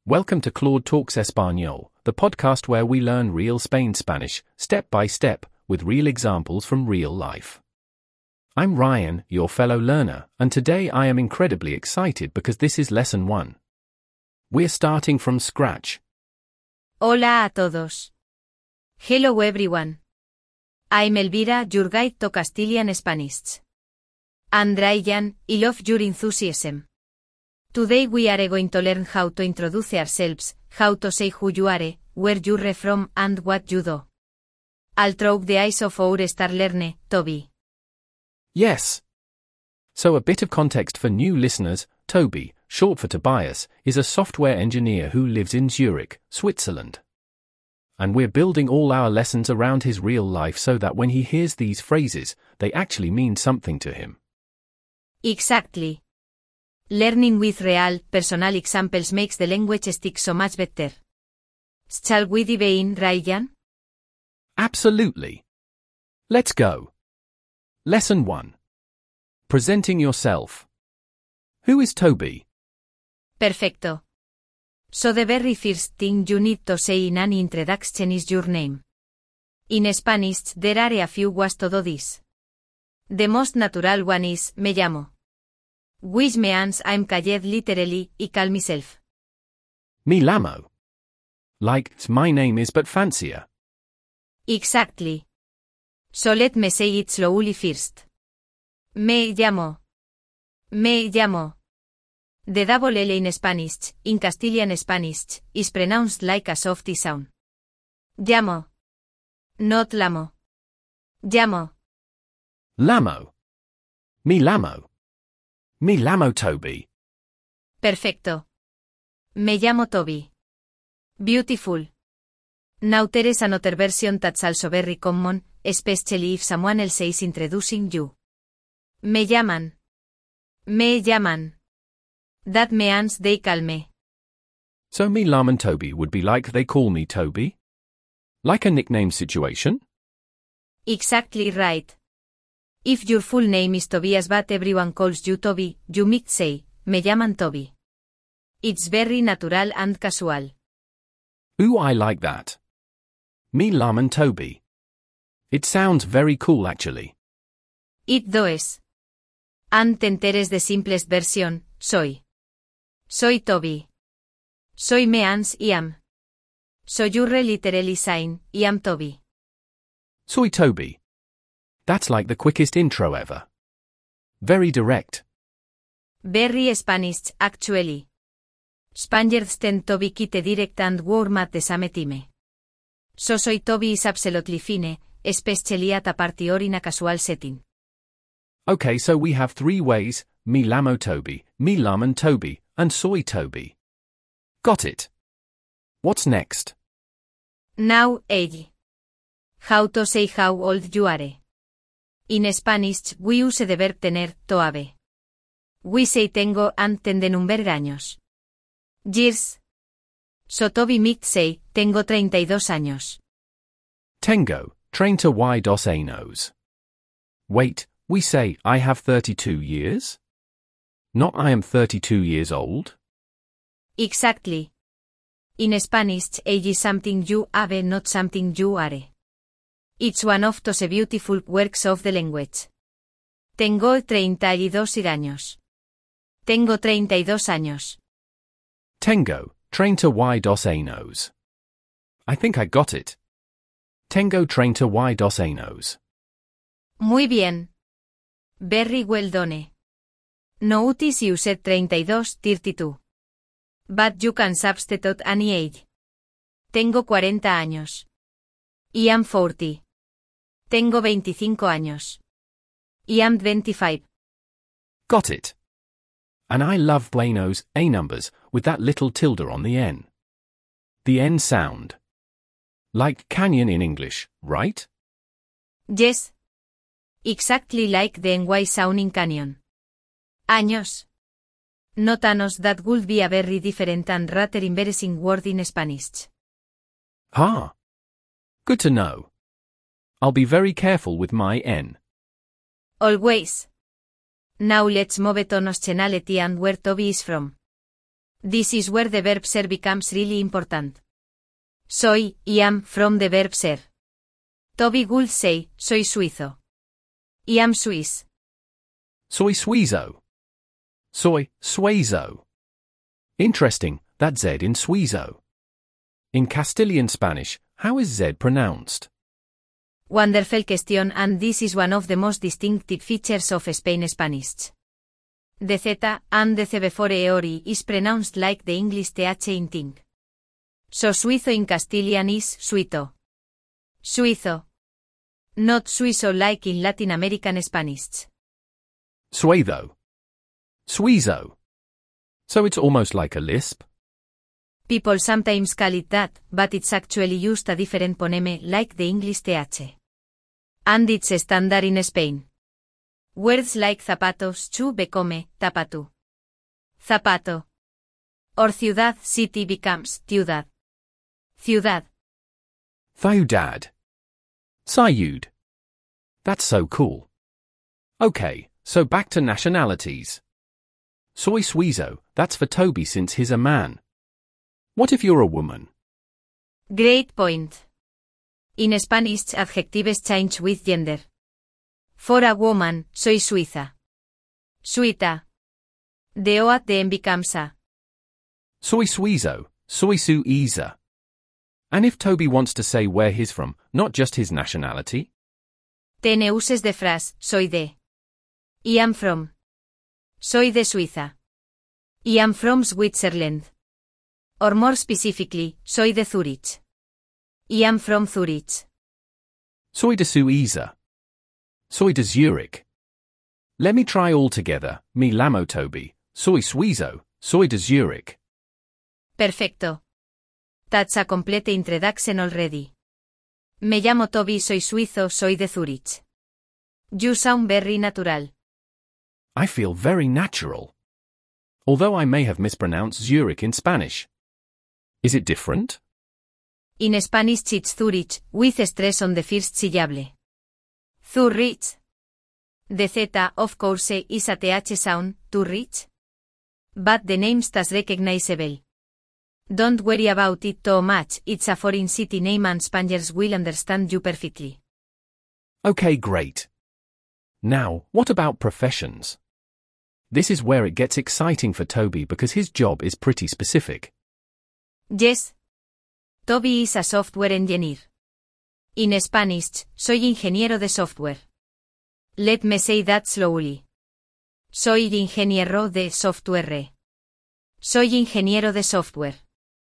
Welcome to Claude Talks Español, the podcast where we learn real Spain Spanish, step by step, with real examples from real life. I'm Ryan, your fellow learner, and today I am incredibly excited because this is lesson 1. We're starting from scratch. Hola a todos. Hello everyone. I'm Elvira, your guide to Castilian Spanish. And Ryan, I love your enthusiasm. Today we are going to learn how to introduce ourselves, how to say who you are, where you're from and what you do. All through the eyes of our star learner, Toby. Yes. So a bit of context for new listeners, Toby, short for Tobias, is a software engineer who lives in Zurich, Switzerland. And we're building all our lessons around his real life so that when he hears these phrases, they actually mean something to him. Exactly. Learning with real, personal examples makes the language stick so much better. Shall we dive in, Ryan? Absolutely. Let's go. Lesson 1. Presenting yourself. Who is Toby? Perfecto. So the very first thing you need to say in an introduction is your name. In Spanish there are a few ways to do this. The most natural one is, me llamo. Which means I'm called literally, I call myself. Me llamo. Like, my name is but fancier. Exactly. So let me say it slowly first. Me llamo. Me llamo. The double L in Spanish, in Castilian Spanish, is pronounced like a soft I sound. Llamo. Not lamo. Llamo. Llamo. Me llamo. Me llamo Toby. Perfecto. Me llamo Toby. Beautiful. Now there is another version that's also very common, especially if someone else is introducing you. Me llaman. Me llaman. That means they call me. So me llaman Toby would be like they call me Toby? Like a nickname situation? Exactly right. If your full name is Tobias but everyone calls you Toby, you might say, me llaman Toby. It's very natural and casual. Ooh, I like that. Me llaman Toby. It sounds very cool actually. It does. And then there is the simplest version, soy. Soy Toby. Soy means I am. So you're literally saying, I am Toby. Soy Toby. That's like the quickest intro ever. Very direct. Very Spanish, actually. Spaniards tend to be quite direct and warm at the same time. So soy Toby is absolutely fine, especially at a party or in a casual setting. Okay, so we have 3 ways, me llamo Toby, me llaman Toby, and soy Toby. Got it. What's next? Now, age. How to say how old you are. In Spanish, we use the verb tener, to have. We say tengo and then the number años. Years. So Toby might say, tengo 32 años. Tengo, 32 años. Wait, we say, I have 32 years? Not I am 32 years old? Exactly. In Spanish, age is something you have, not something you are. It's one of those beautiful works of the language. Tengo 32 años. Tengo 32 años. Tengo, 32 años. I think I got it. Tengo 32 años. Muy bien. Very well done. Notice you said 32, 32. But you can substitute any age. Tengo 40 años. I am 40. Tengo 25 años. I am 25. Got it. And I love Buenos, A numbers, with that little tilde on the N. The N sound. Like canyon in English, right? Yes. Exactly like the NY sound in canyon. Años. Not años, that would be a very different and rather embarrassing word in Spanish. Ah. Good to know. I'll be very careful with my N. Always. Now let's move to nationality and where Toby is from. This is where the verb ser becomes really important. Soy, I am, from the verb ser. Toby would say, soy suizo. I am Swiss. Soy suizo. Soy suizo. Interesting, that Z in suizo. In Castilian Spanish, how is Z pronounced? Wonderful question, and this is one of the most distinctive features of Spain Spanish. The Z and the C before eori is pronounced like the English th in ting. So suizo in Castilian is suito. Suizo. Not suizo like in Latin American Spanish. Suezo. Suizo. So it's almost like a lisp? People sometimes call it that, but it's actually used a different phoneme like the English th. And it's standard in Spain. Words like zapatos, chu become, tapatu. Zapato. Or ciudad, city becomes, ciudad. Ciudad. Ciudad. Ciud. That's so cool. Okay, so back to nationalities. Soy suizo, that's for Toby since he's a man. What if you're a woman? Great point. In Spanish, adjectives change with gender. For a woman, soy suiza. Suita. The O at the end becomes a. Soy suizo, soy suiza. And if Toby wants to say where he's from, not just his nationality? Ten uses the phrase, soy de. I am from. Soy de Suiza. I am from Switzerland. Or more specifically, soy de Zurich. I am from Zurich. Soy de Suiza. Soy de Zurich. Let me try all together. Me llamo Toby. Soy suizo. Soy de Zurich. Perfecto. That's a complete introduction already. Me llamo Toby, soy suizo, soy de Zurich. You sound very natural. I feel very natural. Although I may have mispronounced Zurich in Spanish. Is it different? In Spanish it's Zurich, with stress on the first syllable. Zurich. The Z, of course, is a th sound, too rich. But the name stays recognizable. Don't worry about it too much, it's a foreign city name and Spaniards will understand you perfectly. Okay, great. Now, what about professions? This is where it gets exciting for Toby because his job is pretty specific. Yes. Toby is a software engineer. In Spanish, soy ingeniero de software. Let me say that slowly. Soy ingeniero de software. Soy ingeniero de software.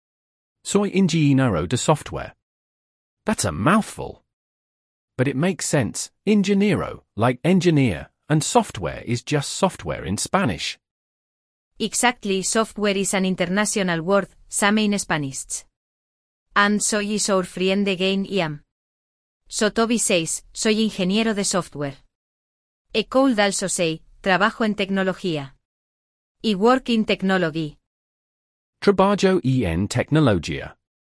Soy ingeniero de software. That's a mouthful. But it makes sense, ingeniero, like engineer, and software is just software in Spanish. Exactly, software is an international word, same in Spanish. And soy is our friend again I am. So Toby says, soy ingeniero de software. I could also say, trabajo en tecnología. I work in technology. Trabajo en tecnología.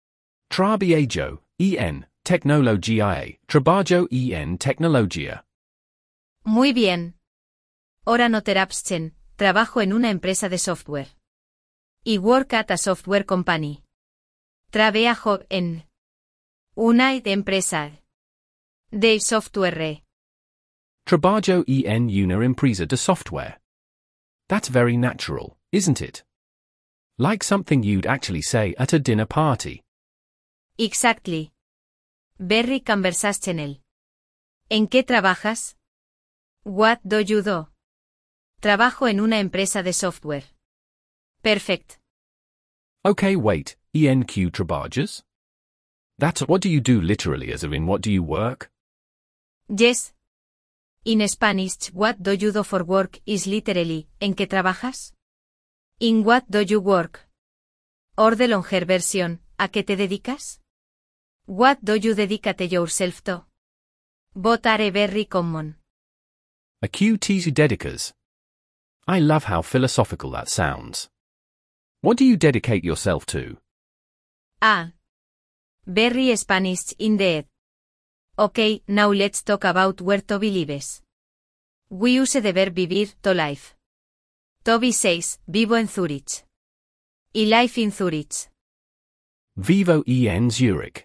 Trabajo en tecnología. Trabajo en tecnología. Muy bien. Ora no terapschen, trabajo en una empresa de software. I work at a software company. Trabajo en una empresa de software. Trabajo en una empresa de software. That's very natural, isn't it? Like something you'd actually say at a dinner party. Exactly. Very conversational. ¿En qué trabajas? What do you do? Trabajo en una empresa de software. Perfect. Okay, wait, ENQ trabajas? That's what do you do literally, as in what do you work? Yes. In Spanish, what do you do for work is literally, ¿en qué trabajas? In what do you work? Or the longer version, ¿a qué te dedicas? What do you dedicate yourself to? Both are very common. A QT to dedicas. I love how philosophical that sounds. What do you dedicate yourself to? Ah. Very Spanish indeed. Okay, now let's talk about where Toby lives. We use the verb vivir to live. Toby says, vivo en Zurich. y live in Zurich. Vivo en Zurich.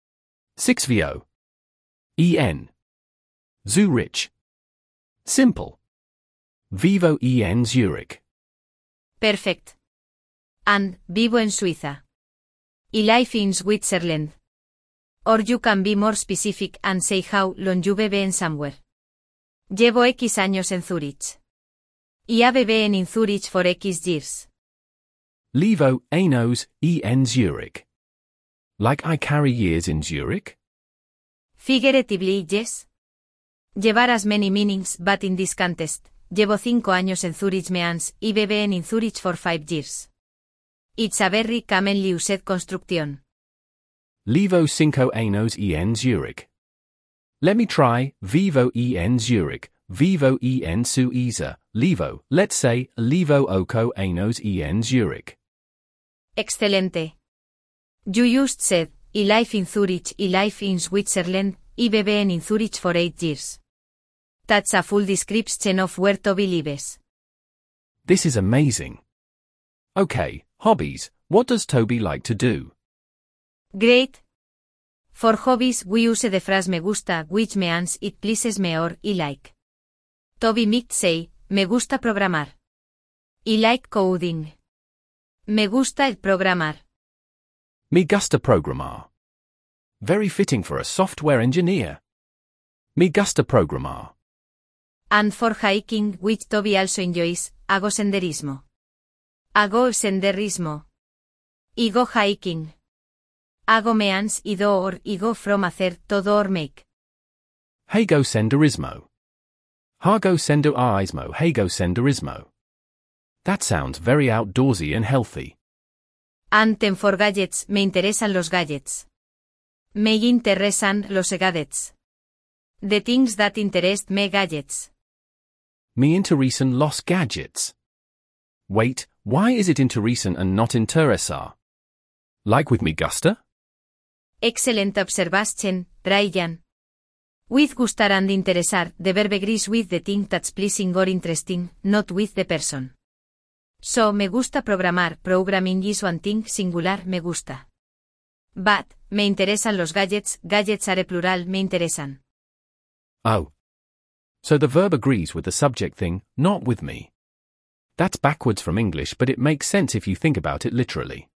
6vo. En. Zurich. Simple. Vivo en Zurich. Perfect. And, vivo en Suiza. Y live in Switzerland. Or you can be more specific and say how long you vive in somewhere. Llevo X años en Zurich. Y have been in Zurich for X years. Levo anos en Zurich. Like I carry years in Zurich? Figuratively, yes. Llevar as many meanings, but in this context, llevo 5 años en Zurich means, y been in Zurich for 5 years. It's a very commonly used construction. Levo 5 anos en Zurich. Let me try, vivo en Zurich, vivo en Suiza, levo, let's say, levo ocho anos en Zurich. Excelente. You just said, y live in Zurich y live in Switzerland, y been in Zurich for 8 years. That's a full description of where Toby lives. This is amazing. Okay, hobbies, what does Toby like to do? Great. For hobbies we use the phrase me gusta, which means it pleases me or I like. Toby might say, me gusta programar. I like coding. Me gusta el programar. Me gusta programar. Very fitting for a software engineer. Me gusta programar. And for hiking, which Toby also enjoys, hago senderismo. Hago senderismo. I go hiking. Hago means I do or I go from hacer todo or make. Hago senderismo. Hago senderismo. Hago senderismo. That sounds very outdoorsy and healthy. And then for gadgets, me interesan los gadgets. Me interesan los gadgets. The things that interest me gadgets. Me interesan los gadgets. Wait, why is it interesan and not interesar? Like with me gusta? Excellent observation, Brian. With gustar and interesar, the verb agrees with the thing that's pleasing or interesting, not with the person. So me gusta programar, programming is one thing, singular, me gusta. But, me interesan los gadgets, gadgets are plural, me interesan. Oh. So the verb agrees with the subject thing, not with me. That's backwards from English, but it makes sense if you think about it literally.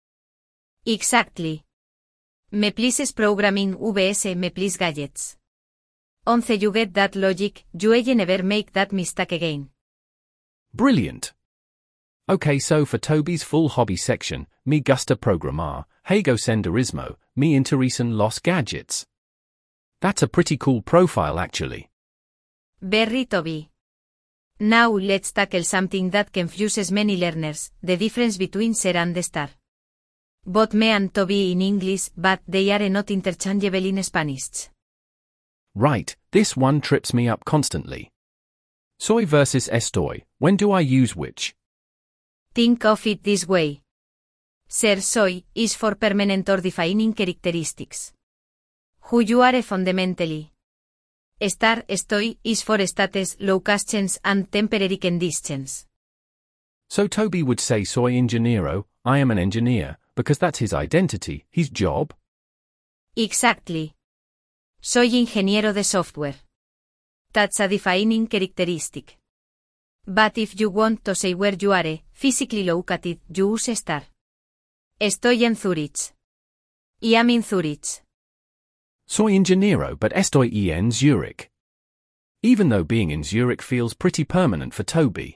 Exactly. Me pleases programming vs me please gadgets. Once you get that logic, you'll never make that mistake again. Brilliant. Okay, so for Toby's full hobby section, me gusta programar, hago senderismo, me interesan los gadgets. That's a pretty cool profile actually. Very Toby. Now let's tackle something that confuses many learners, the difference between ser and star. Both me and Toby in English, but they are not interchangeable in Spanish. Right, this one trips me up constantly. Soy versus estoy, when do I use which? Think of it this way. Ser soy is for permanent or defining characteristics. Who you are fundamentally. Estar estoy is for status, locations and temporary conditions. So Toby would say soy ingeniero, I am an engineer, because that's his identity, his job? Exactly. Soy ingeniero de software. That's a defining characteristic. But if you want to say where you are, physically located, you use estar. Estoy en Zurich. I am in Zurich. Soy ingeniero but estoy en Zurich. Even though being in Zurich feels pretty permanent for Toby.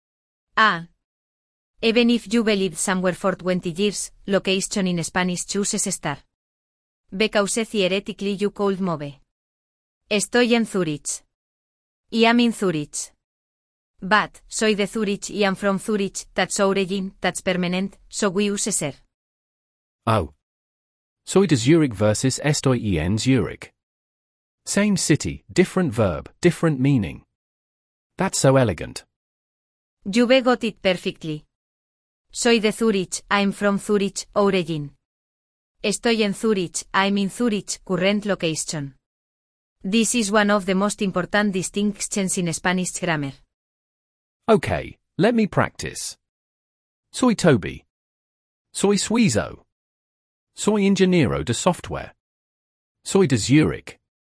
Ah. Even if you lived somewhere for 20 years, location in Spanish chooses estar. Because theoretically you could move. Estoy en Zurich. I am in Zurich. But, soy de Zurich I am from Zurich, that's origin, that's permanent, so we use ser. Oh. Soy de Zurich versus estoy en Zurich. Same city, different verb, different meaning. That's so elegant. You've got it perfectly. Soy de Zurich, I'm from Zurich, origin. Estoy en Zurich, I'm in Zurich, current location. This is one of the most important distinctions in Spanish grammar. Okay, let me practice. Soy Toby. Soy Suizo. Soy ingeniero de software. Soy de Zurich.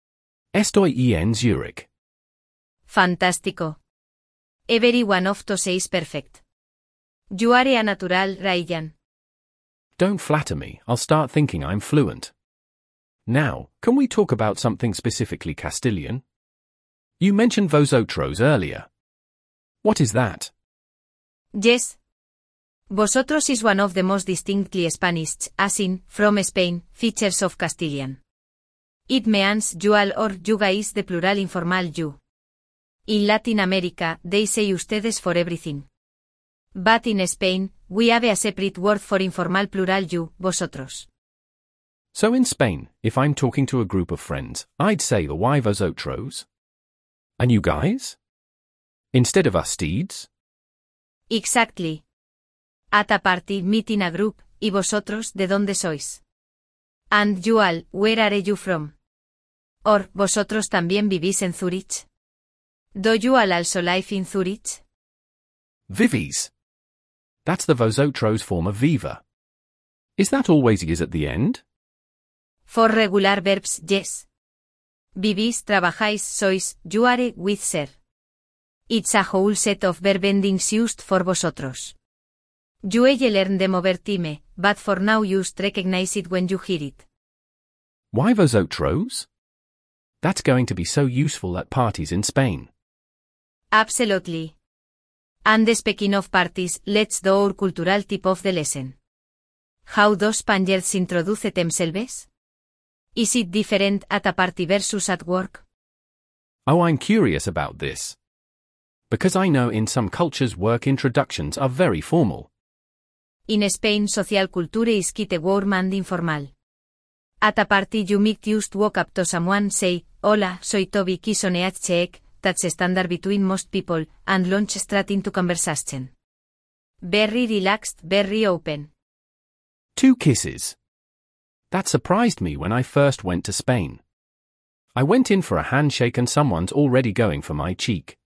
Estoy en Zurich. Fantástico. Every one of those is perfect. You are a natural, Ryan. Don't flatter me, I'll start thinking I'm fluent. Now, can we talk about something specifically Castilian? You mentioned vosotros earlier. What is that? Yes. Vosotros is one of the most distinctly Spanish, as in, from Spain, features of Castilian. It means you all or you guys the plural informal you. In Latin America, they say ustedes for everything. But in Spain, we have a separate word for informal plural you, vosotros. So in Spain, if I'm talking to a group of friends, I'd say the why vosotros? And you guys? Instead of ustedes? Exactly. At a party meeting a group, y vosotros, ¿de dónde sois? And you all, where are you from? Or, ¿vosotros también vivís en Zurich? Do you all also live in Zurich? Vivis. That's the vosotros form of viva. Is that always is at the end? For regular verbs, yes. Vivís, trabajáis, sois, you are, with ser. It's a whole set of verb endings used for vosotros. You will learn them over time, but for now just recognize it when you hear it. Why vosotros? That's going to be so useful at parties in Spain. Absolutely. And speaking of parties, let's do our cultural tip of the lesson. How do Spaniards introduce themselves? Is it different at a party versus at work? Oh, I'm curious about this. Because I know in some cultures work introductions are very formal. In Spain social culture is quite warm and informal. At a party you might just walk up to someone say, "Hola, soy Toby Kisoneach Cheek," that's standard between most people, and launch straight into conversation. Very relaxed, very open. 2 kisses. That surprised me when I first went to Spain. I went in for a handshake and someone's already going for my cheek.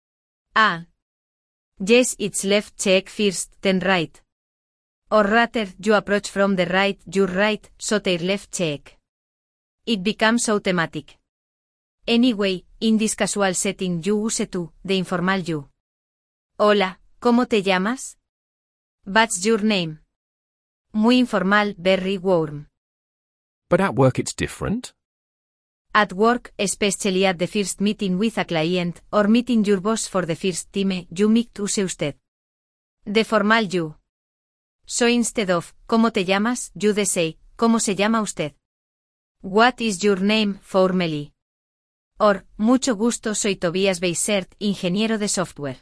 Ah. Yes, it's left cheek first, then right. Or rather, you approach from the right, your right, so their left cheek. It becomes automatic. Anyway, in this casual setting you use tú, the informal you. Hola, ¿cómo te llamas? What's your name? Muy informal, very warm. But at work it's different? At work, especially at the first meeting with a client, or meeting your boss for the first time, you might use usted. The formal you. So instead of, ¿cómo te llamas?, you say, ¿cómo se llama usted? What is your name, formally? Or, mucho gusto, soy Tobias Beisert, ingeniero de software.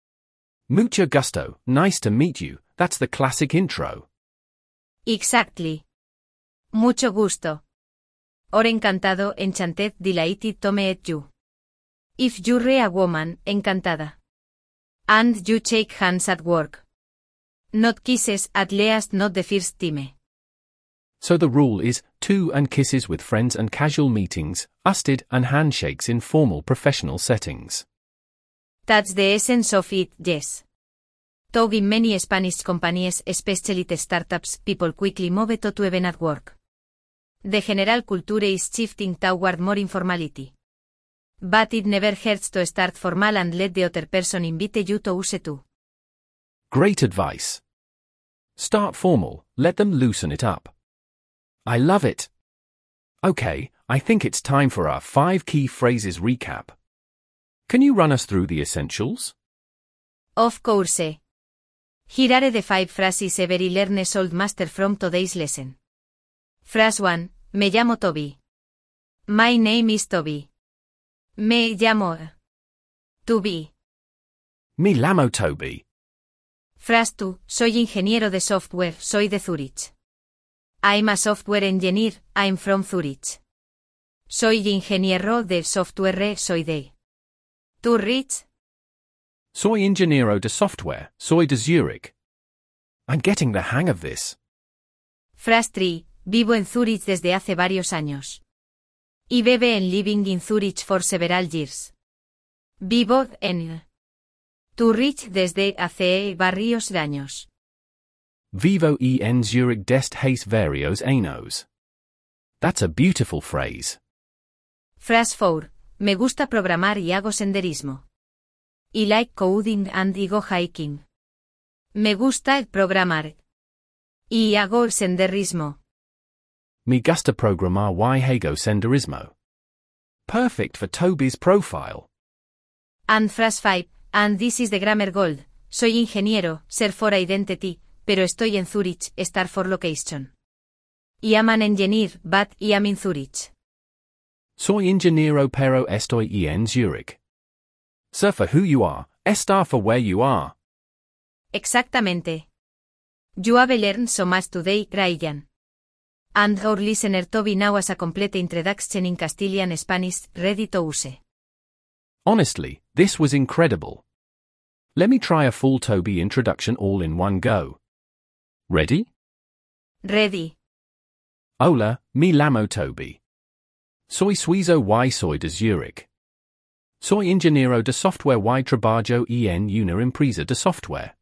Mucho gusto, nice to meet you, that's the classic intro. Exactly. Mucho gusto. Or encantado, enchanted, delighted to meet you. If you're a woman, encantada. And you shake hands at work. Not kisses, at least not the first time. So the rule is 2 and kisses with friends and casual meetings, usted and handshakes in formal professional settings. That's the essence of it, yes. Though in many Spanish companies, especially the startups, people quickly move to even at work. The general culture is shifting toward more informality. But it never hurts to start formal and let the other person invite you to use too. Great advice. Start formal, let them loosen it up. I love it. Okay, I think it's time for our 5 key phrases recap. Can you run us through the essentials? Of course. Here are the 5 phrases every learner should master from today's lesson. Phrase 1, me llamo Toby. My name is Toby. Me llamo Toby. Me llamo Toby. Phrase 2, soy ingeniero de software, soy de Zurich. I'm a software engineer, I'm from Zurich. Soy ingeniero de software, soy de Zurich. Soy ingeniero de software, soy de Zurich. I'm getting the hang of this. Phrase 3, vivo en Zurich desde hace varios años. Y vive en living in Zurich for several years. Vivo en Zurich desde hace varios años. Vivo en Zurich des Hayes varios años. That's a beautiful phrase. Phrase 4. Me gusta programar y hago senderismo. I like coding and I go hiking. Me gusta programar. Y hago senderismo. Me gusta programar y hago senderismo. Perfect for Toby's profile. And phrase 5. And this is the grammar gold. Soy ingeniero, ser for identity, pero estoy en Zurich, star for location. I am an engineer, but I am in Zurich. Soy ingeniero pero estoy en Zurich. Sir for who you are, estar for where you are. Exactamente. You have learned so much today, Ryan. And our listener Toby now has a complete introduction in Castilian Spanish, ready to use. Honestly, this was incredible. Let me try a full Toby introduction all in one go. Ready? Ready. Hola, me llamo Toby. Soy suizo y soy de Zurich. Soy ingeniero de software y trabajo en una empresa de software.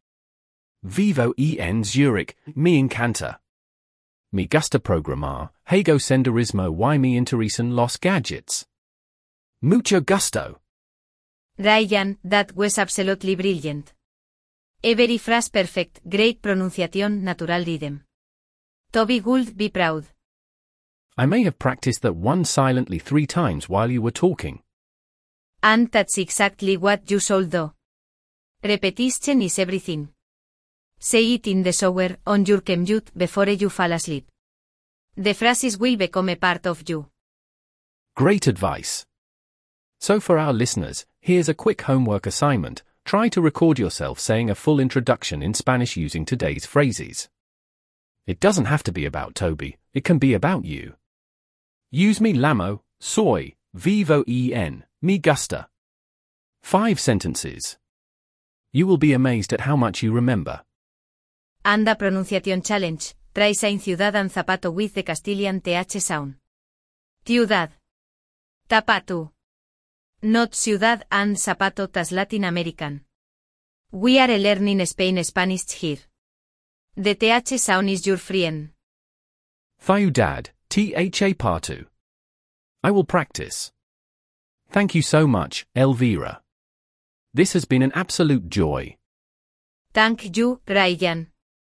Vivo en Zurich, me encanta. Me gusta programar, hago senderismo y me interesan los gadgets. Mucho gusto. Ryan, that was absolutely brilliant. Every phrase perfect, great pronunciation, natural rhythm. Toby would be proud. I may have practiced that one silently 3 times while you were talking. And that's exactly what you should do. Repetition is everything. Say it in the shower, on your commute, before you fall asleep. The phrases will become a part of you. Great advice. So for our listeners, here's a quick homework assignment. Try to record yourself saying a full introduction in Spanish using today's phrases. It doesn't have to be about Toby, it can be about you. Use me llamo, soy, vivo en, me gusta. 5 sentences. You will be amazed at how much you remember. And a pronunciation challenge. Try saying ciudad and zapato with the Castilian th sound. Ciudad. Zapato. Not ciudad and zapato as Latin American. We are learning Spanish here. The th sound is your friend. Ciudad, tha partu. I will practice. Thank you so much, Elvira. This has been an absolute joy. Thank you, Ryan.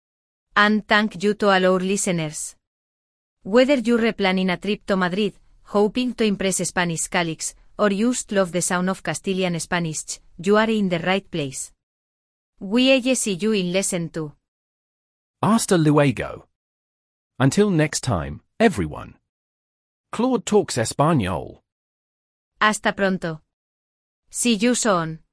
And thank you to all our listeners. Whether you're planning a trip to Madrid, hoping to impress Spanish colleagues, or just love the sound of Castilian Spanish, you are in the right place. We see you in lesson 2. Hasta luego. Until next time, everyone. Claude talks español. Hasta pronto. See you soon.